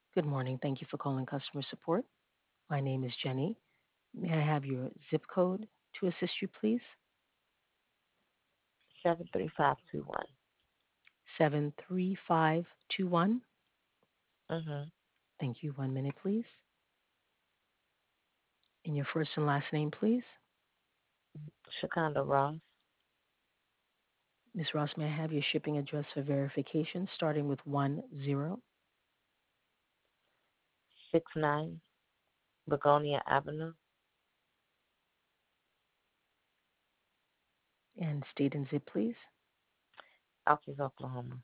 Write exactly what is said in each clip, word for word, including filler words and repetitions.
Good morning. Thank you for calling customer support. My name is Jenny. May I have your zip code to assist you, please? seven three five two one. seven three five two one. Mm-hmm. Thank you. One minute, please. And your first and last name, please. Shakanda Ross, Miss Ross, may I have your shipping address for verification, starting with one zero six nine Begonia Avenue, and state and zip, please? Alkes, Oklahoma.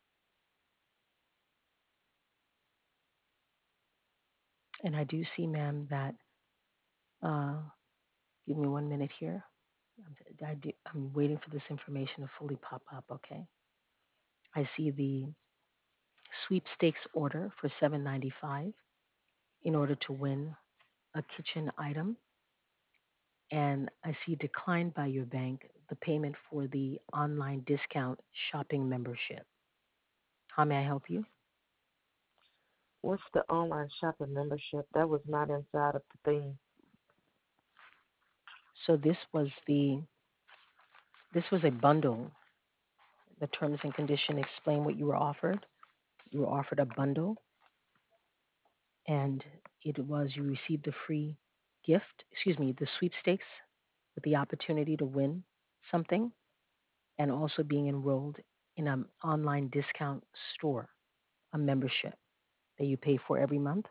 And I do see, ma'am, that, uh, give me one minute here. I'm, I do, I'm waiting for this information to fully pop up, okay? I see the sweepstakes order for seven ninety-five in order to win a kitchen item, and I see declined by your bank the payment for the online discount shopping membership. How may I help you? What's the online shopping membership? That was not inside of the thing. So this was the this was a bundle. The terms and condition explain what you were offered. You were offered a bundle, and it was you received a free gift. Excuse me, the sweepstakes with the opportunity to win something, and also being enrolled in an online discount store, a membership that you pay for every month.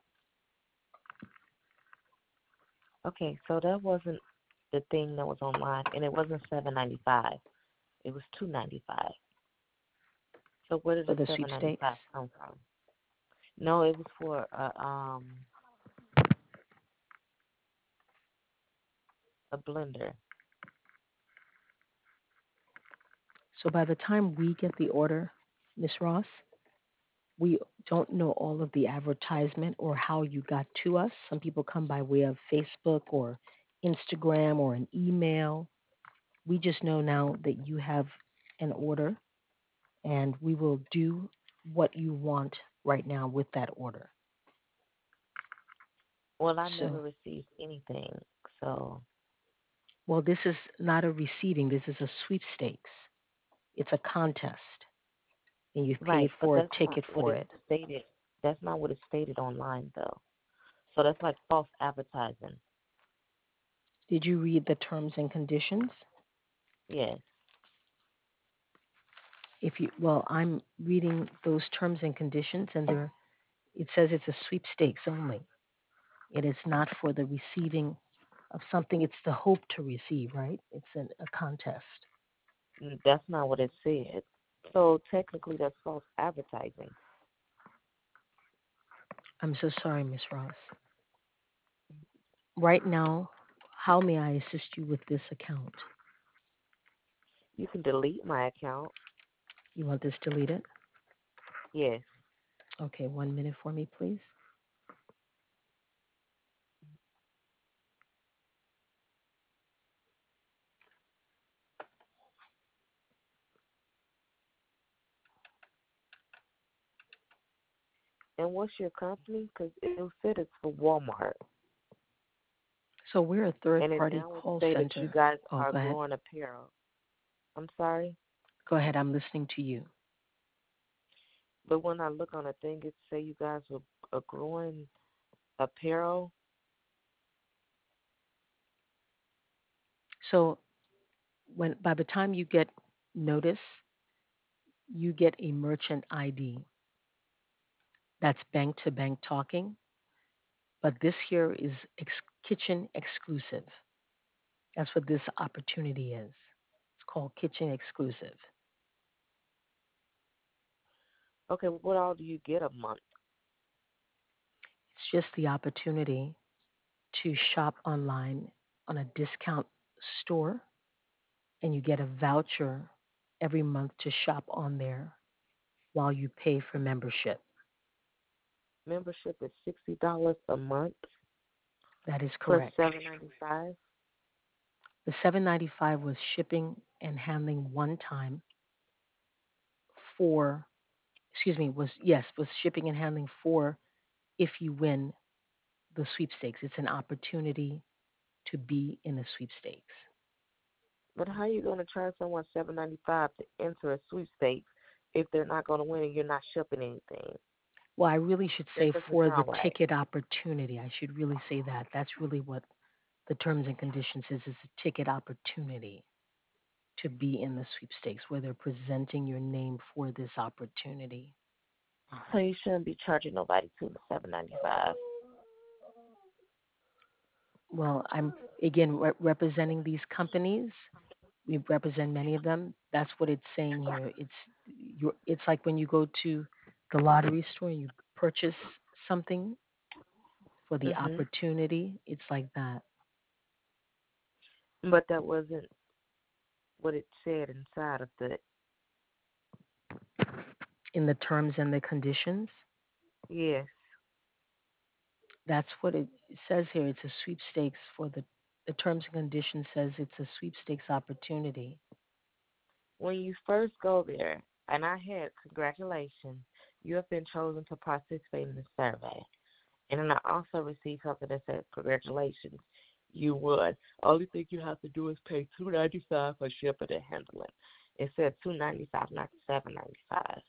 Okay, so that wasn't the thing that was online, and it wasn't seven ninety five. It was two ninety five. So where did For the the seven ninety sweepstakes. five come from? No, it was for a um a blender. So by the time we get the order, Miss Ross, we don't know all of the advertisement or how you got to us. Some people come by way of Facebook or Instagram or an email. We just know now that you have an order, and we will do what you want right now with that order. Well, I never So, received anything. So well, this is not a receiving, this is a sweepstakes. It's a contest, and you've paid right, but for a that's not ticket what for it it. stated. That's not what it stated online though. So that's like false advertising. Did you read the terms and conditions? Yes. If you, well, I'm reading those terms and conditions, and there it says it's a sweepstakes only. It is not for the receiving of something. It's the hope to receive, right? It's an, a contest. Mm, that's not what it said. So technically, that's false advertising. I'm so sorry, Miss Ross. Right now, how may I assist you with this account? You can delete my account. You want this deleted? Yes. Okay, one minute for me, please. And what's your company? Because it said it's for Walmart, So we're a third and it party now it call say that you center. guys Oh, are go ahead. growing apparel. I'm sorry, Go ahead. I'm listening to you. but when I look on the thing, it say you guys are, are growing apparel. So when by the time you get notice, you get a merchant I D. That's bank to bank talking, but this here is ex- kitchen exclusive. That's what this opportunity is. It's called kitchen exclusive. Okay, what all do you get a month? It's just the opportunity to shop online on a discount store, and you get a voucher every month to shop on there while you pay for membership. Membership is sixty dollars a month That is plus correct. seven ninety five. The seven ninety-five was shipping and handling one time for, excuse me, was yes, was shipping and handling for if you win the sweepstakes. It's an opportunity to be in the sweepstakes. But how are you going to charge someone seven ninety five to enter a sweepstakes if they're not going to win and you're not shipping anything? Well, I really should That say doesn't for the sound right. ticket opportunity. I should really say that. That's really what the terms and conditions is, is a ticket opportunity to be in the sweepstakes, where they're presenting your name for this opportunity. So you shouldn't be charging nobody two seven ninety five. Well, I'm again re- representing these companies. We represent many of them. That's what it's saying here. It's you it's like when you go to the lottery store and you purchase something for the Mhm. opportunity. It's like that But that wasn't what it said inside of the. in the terms and the conditions. Yes. That's what it says here. It's a sweepstakes for the the terms and conditions says it's a sweepstakes opportunity. When you first go there, and I had congratulations, you have been chosen to participate in the survey. And then I also received something that said congratulations, you won. Only thing you have to do is pay two ninety five for shipping and handling. It said two ninety five, not seven ninety five.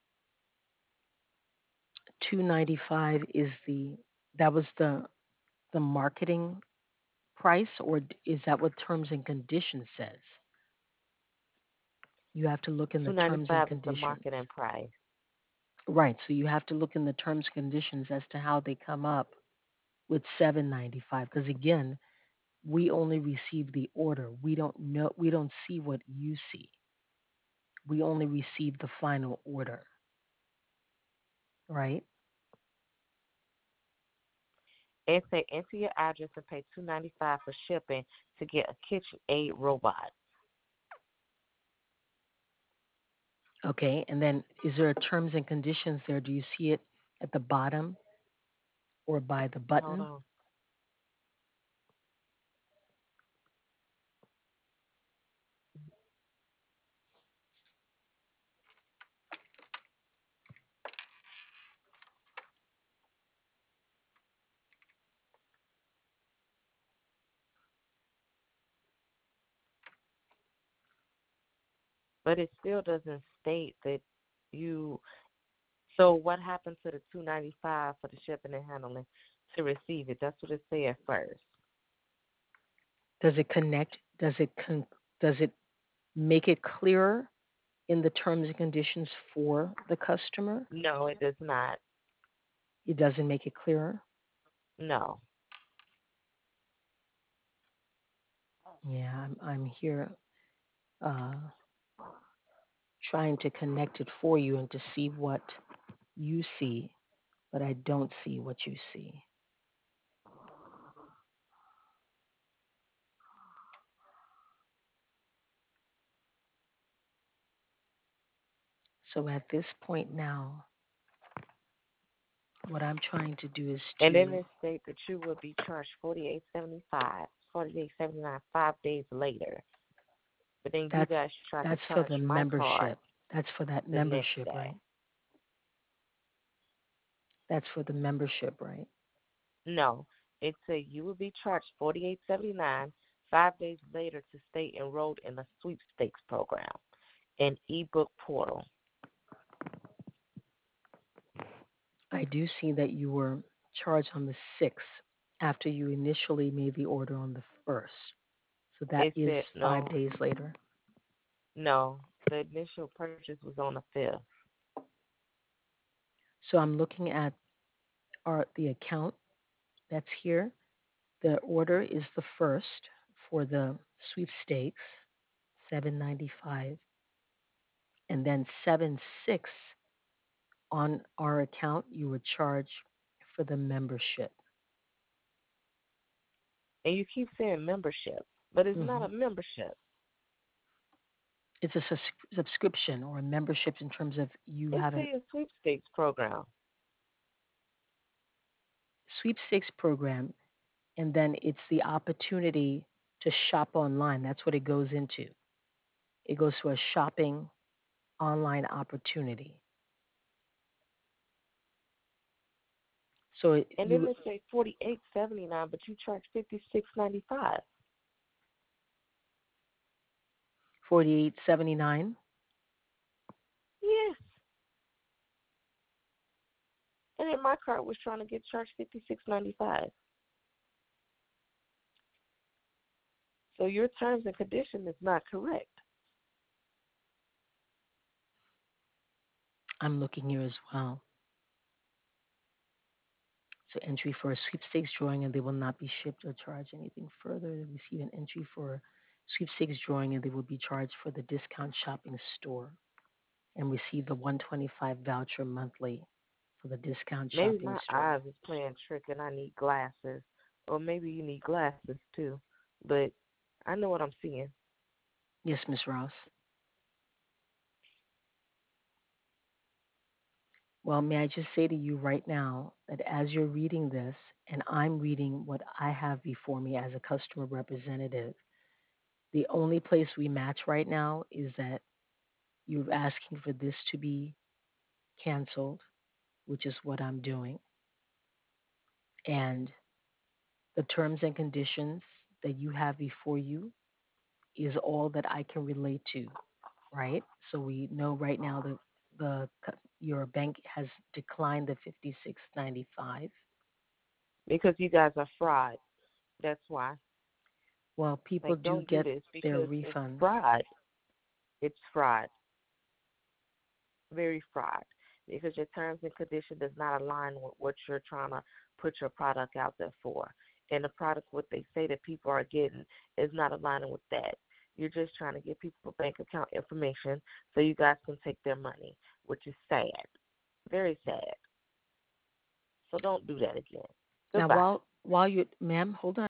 two ninety-five is the that was the the marketing price, or is that what terms and conditions says? You have to look in the Two ninety terms and five is the conditions. marketing price. Right, so you have to look in the terms and conditions as to how they come up with seven ninety-five, because again, we only receive the order. We don't know, we don't see what you see. We only receive the final order, right? And say enter your address and pay two ninety five for shipping to get a KitchenAid robot. Okay, and then is there a terms and conditions there? Do you see it at the bottom or by the Hold button? on. But it still doesn't state that you. So what happened to the two ninety five for the shipping and handling to receive it? That's what it said first. Does it connect? Does it con- does it make it clearer in the terms and conditions for the customer? No, it does not. It doesn't make it clearer. No. Yeah, I'm I'm here uh, trying to connect it for you and to see what you see, but I don't see what you see. So at this point now, what I'm trying to do is And then to it states that you will be charged forty eight seventy five, forty eight seventy nine five days later. But then you that's guys try to that's for charge the my card membership. That's for that the next membership, day. right? That's for the membership, right? No, it said you will be charged forty eight seventy nine five days later to stay enrolled in the sweepstakes program, an ebook portal. I do see that you were charged on the sixth after you initially made the order on the first. So that It is said five no, days later. no. The initial purchase was on the fifth. So I'm looking at our the account that's here. The order is the first for the sweepstakes, seven ninety-five, and then seven six on our account you would charge for the membership. And you keep saying membership, but it's not hmm a membership. It's a sus- subscription or a membership in terms of you It's have a a sweepstakes program. sweepstakes program, and then it's the opportunity to shop online. That's what it goes into. It goes to a shopping online opportunity. So it, And then you they say forty eight seventy nine, but you charge fifty six ninety five. forty-eight seventy-nine. Yes. And then my card was trying to get charged fifty six ninety five. So your terms and condition is not correct. I'm looking here as well. So entry for a sweepstakes drawing and they will not be shipped or charged anything further. They receive an entry for sweepstakes drawing and they will be charged for the discount shopping store and receive the one twenty-five voucher monthly for the discount Maybe shopping my store. eyes is playing trick and I need glasses. Or maybe you need glasses too. But I know what I'm seeing. Yes, Miss Ross. Well, may I just say to you right now that as you're reading this and I'm reading what I have before me as a customer representative, the only place we match right now is that you're asking for this to be canceled, which is what I'm doing. And the terms and conditions that you have before you is all that I can relate to, right? So we know right now that the your bank has declined the fifty-six ninety-five. Because you guys are fraud. That's why. Well, people Like, do don't do get this their because it's refunds. fraud. It's fraud. Very fraud. Because your terms and condition does not align with what you're trying to put your product out there for. And the product, what they say that people are getting, is not aligning with that. You're just trying to give people bank account information so you guys can take their money, which is sad. Very sad. So don't do that again. Now, Goodbye. while while you, ma'am, hold on.